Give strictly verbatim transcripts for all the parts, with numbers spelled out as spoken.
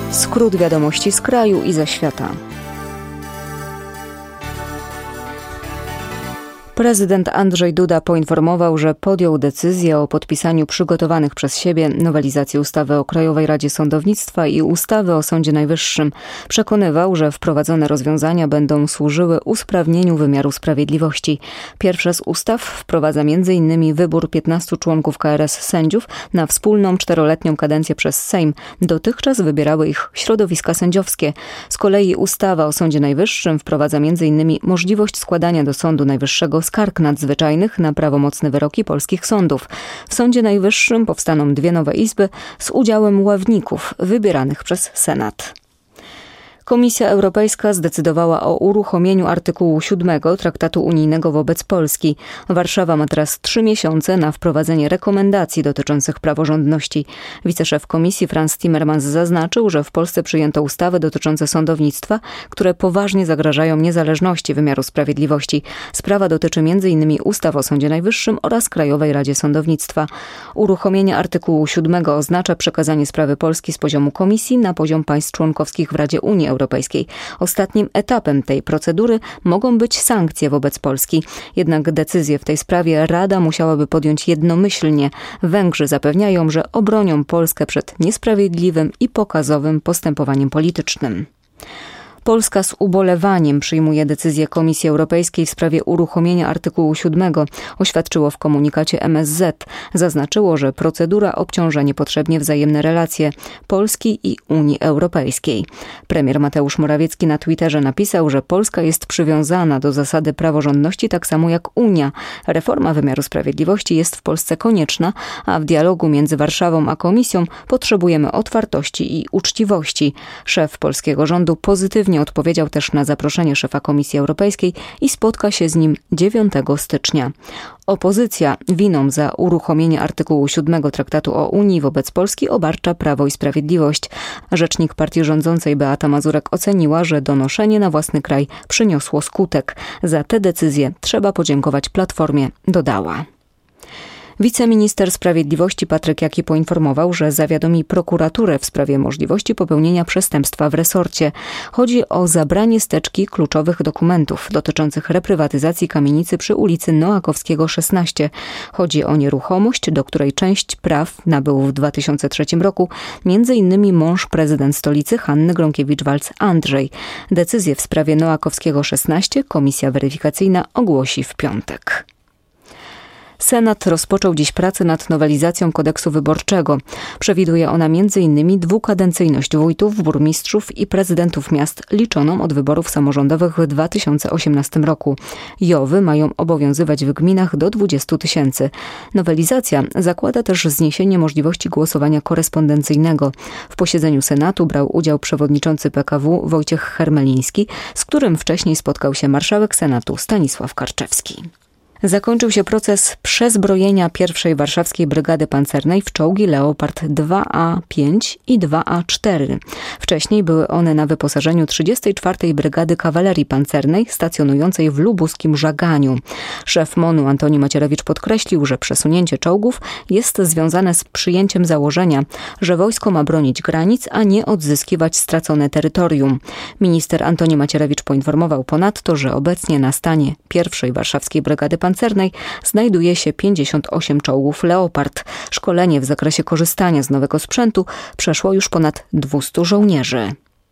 Skrót wiadomości z kraju i ze świata. Prezydent Andrzej Duda poinformował, że podjął decyzję o podpisaniu przygotowanych przez siebie nowelizacji ustawy o Krajowej Radzie Sądownictwa i ustawy o Sądzie Najwyższym. Przekonywał, że wprowadzone rozwiązania będą służyły usprawnieniu wymiaru sprawiedliwości. Pierwsza z ustaw wprowadza między innymi wybór piętnastu członków K R S sędziów na wspólną czteroletnią kadencję przez Sejm. Dotychczas wybierały ich środowiska sędziowskie. Z kolei ustawa o Sądzie Najwyższym wprowadza między innymi możliwość składania do Sądu Najwyższego skarg nadzwyczajnych na prawomocne wyroki polskich sądów. W Sądzie Najwyższym powstaną dwie nowe izby z udziałem ławników wybieranych przez Senat. Komisja Europejska zdecydowała o uruchomieniu artykułu siódmego Traktatu Unijnego wobec Polski. Warszawa ma teraz trzy miesiące na wprowadzenie rekomendacji dotyczących praworządności. Wiceszef Komisji Frans Timmermans zaznaczył, że w Polsce przyjęto ustawy dotyczące sądownictwa, które poważnie zagrażają niezależności wymiaru sprawiedliwości. Sprawa dotyczy między innymi ustaw o Sądzie Najwyższym oraz Krajowej Radzie Sądownictwa. Uruchomienie artykułu siódmego oznacza przekazanie sprawy Polski z poziomu Komisji na poziom państw członkowskich w Radzie Unii Europejskiej. Europejskiej. Ostatnim etapem tej procedury mogą być sankcje wobec Polski. Jednak decyzję w tej sprawie Rada musiałaby podjąć jednomyślnie. Węgrzy zapewniają, że obronią Polskę przed niesprawiedliwym i pokazowym postępowaniem politycznym. Polska z ubolewaniem przyjmuje decyzję Komisji Europejskiej w sprawie uruchomienia artykułu siódmego, oświadczyło w komunikacie M S Z. Zaznaczyło, że procedura obciąża niepotrzebnie wzajemne relacje Polski i Unii Europejskiej. Premier Mateusz Morawiecki na Twitterze napisał, że Polska jest przywiązana do zasady praworządności tak samo jak Unia. Reforma wymiaru sprawiedliwości jest w Polsce konieczna, a w dialogu między Warszawą a Komisją potrzebujemy otwartości i uczciwości. Szef polskiego rządu pozytywnie odpowiedział też na zaproszenie szefa Komisji Europejskiej i spotka się z nim dziewiątego stycznia. Opozycja winą za uruchomienie artykułu siódmego Traktatu o Unii wobec Polski obarcza Prawo i Sprawiedliwość. Rzecznik partii rządzącej Beata Mazurek oceniła, że donoszenie na własny kraj przyniosło skutek. Za tę decyzję trzeba podziękować Platformie, dodała. Wiceminister Sprawiedliwości Patryk Jaki poinformował, że zawiadomi prokuraturę w sprawie możliwości popełnienia przestępstwa w resorcie. Chodzi o zabranie z teczki kluczowych dokumentów dotyczących reprywatyzacji kamienicy przy ulicy Noakowskiego szesnaście. Chodzi o nieruchomość, do której część praw nabył w dwa tysiące trzecim roku między innymi mąż prezydent stolicy Hanny Gronkiewicz-Waltz Andrzej. Decyzję w sprawie Noakowskiego szesnaście komisja weryfikacyjna ogłosi w piątek. Senat rozpoczął dziś pracę nad nowelizacją kodeksu wyborczego. Przewiduje ona między innymi dwukadencyjność wójtów, burmistrzów i prezydentów miast liczoną od wyborów samorządowych w dwa tysiące osiemnastym roku. Jowy mają obowiązywać w gminach do dwudziestu tysięcy. Nowelizacja zakłada też zniesienie możliwości głosowania korespondencyjnego. W posiedzeniu Senatu brał udział przewodniczący P K W Wojciech Hermeliński, z którym wcześniej spotkał się marszałek Senatu Stanisław Karczewski. Zakończył się proces przezbrojenia pierwszej warszawskiej brygady pancernej w czołgi Leopard dwa A pięć i dwa A cztery. Wcześniej były one na wyposażeniu trzydziestej czwartej Brygady Kawalerii Pancernej stacjonującej w lubuskim Żaganiu. Szef MON-u Antoni Macierewicz podkreślił, że przesunięcie czołgów jest związane z przyjęciem założenia, że wojsko ma bronić granic, a nie odzyskiwać stracone terytorium. Minister Antoni Macierewicz poinformował ponadto, że obecnie na stanie pierwszej warszawskiej Brygady Pancernej Pancernej znajduje się pięćdziesiąt osiem czołgów Leopard. Szkolenie w zakresie korzystania z nowego sprzętu przeszło już ponad dwustu żołnierzy.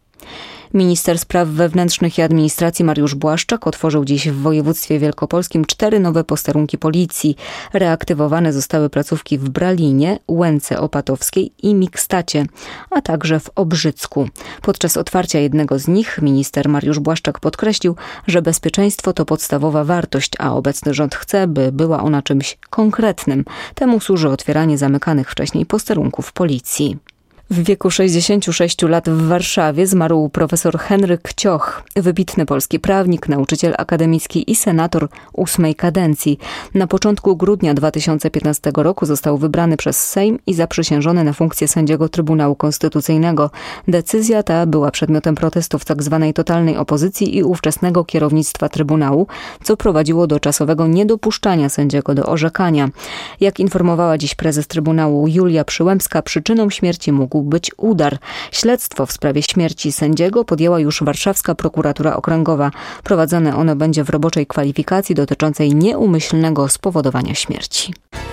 Minister Spraw Wewnętrznych i Administracji Mariusz Błaszczak otworzył dziś w województwie wielkopolskim cztery nowe posterunki policji. Reaktywowane zostały placówki w Bralinie, Łęce Opatowskiej i Mikstacie, a także w Obrzycku. Podczas otwarcia jednego z nich minister Mariusz Błaszczak podkreślił, że bezpieczeństwo to podstawowa wartość, a obecny rząd chce, by była ona czymś konkretnym. Temu służy otwieranie zamykanych wcześniej posterunków policji. W wieku sześćdziesięciu sześciu lat w Warszawie zmarł profesor Henryk Cioch, wybitny polski prawnik, nauczyciel akademicki i senator ósmej kadencji. Na początku grudnia dwa tysiące piętnastego roku został wybrany przez Sejm i zaprzysiężony na funkcję sędziego Trybunału Konstytucyjnego. Decyzja ta była przedmiotem protestów tzw. totalnej opozycji i ówczesnego kierownictwa Trybunału, co prowadziło do czasowego niedopuszczania sędziego do orzekania. Jak informowała dziś prezes Trybunału Julia Przyłębska, przyczyną śmierci mógł mógł być udar. Śledztwo w sprawie śmierci sędziego podjęła już warszawska prokuratura okręgowa. Prowadzone ono będzie w roboczej kwalifikacji dotyczącej nieumyślnego spowodowania śmierci.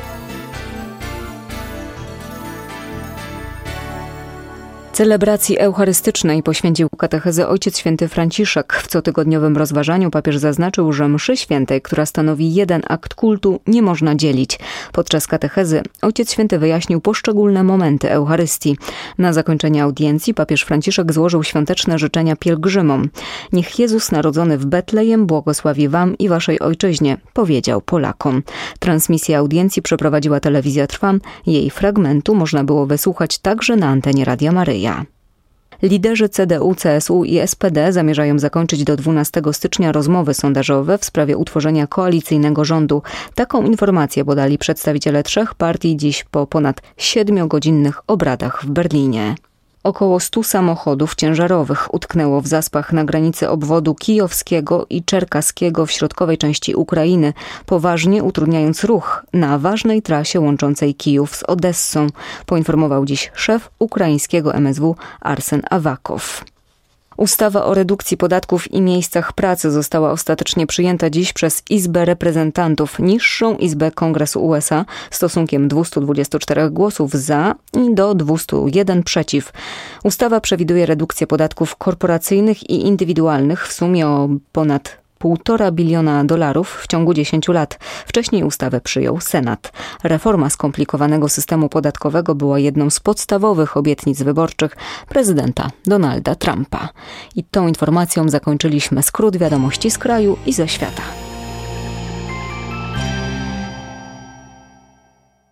Celebracji eucharystycznej poświęcił katechezę Ojciec Święty Franciszek. W cotygodniowym rozważaniu papież zaznaczył, że mszy świętej, która stanowi jeden akt kultu, nie można dzielić. Podczas katechezy Ojciec Święty wyjaśnił poszczególne momenty Eucharystii. Na zakończenie audiencji papież Franciszek złożył świąteczne życzenia pielgrzymom. Niech Jezus narodzony w Betlejem błogosławi wam i waszej ojczyźnie, powiedział Polakom. Transmisję audiencji przeprowadziła telewizja Trwam. Jej fragmentu można było wysłuchać także na antenie Radia Maryja. Liderzy C D U, C S U i S P D zamierzają zakończyć do dwunastego stycznia rozmowy sondażowe w sprawie utworzenia koalicyjnego rządu. Taką informację podali przedstawiciele trzech partii dziś po ponad siedmiogodzinnych obradach w Berlinie. Około stu samochodów ciężarowych utknęło w zaspach na granicy obwodu kijowskiego i czerkaskiego w środkowej części Ukrainy, poważnie utrudniając ruch na ważnej trasie łączącej Kijów z Odessą, poinformował dziś szef ukraińskiego M S W Arsen Awakow. Ustawa o redukcji podatków i miejscach pracy została ostatecznie przyjęta dziś przez Izbę Reprezentantów, niższą Izbę Kongresu U S A, stosunkiem dwieście dwadzieścia cztery głosów za i do dwieście jeden przeciw. Ustawa przewiduje redukcję podatków korporacyjnych i indywidualnych w sumie o ponad półtora biliona dolarów w ciągu dziesięciu lat. Wcześniej ustawę przyjął Senat. Reforma skomplikowanego systemu podatkowego była jedną z podstawowych obietnic wyborczych prezydenta Donalda Trumpa. I tą informacją zakończyliśmy skrót wiadomości z kraju i ze świata.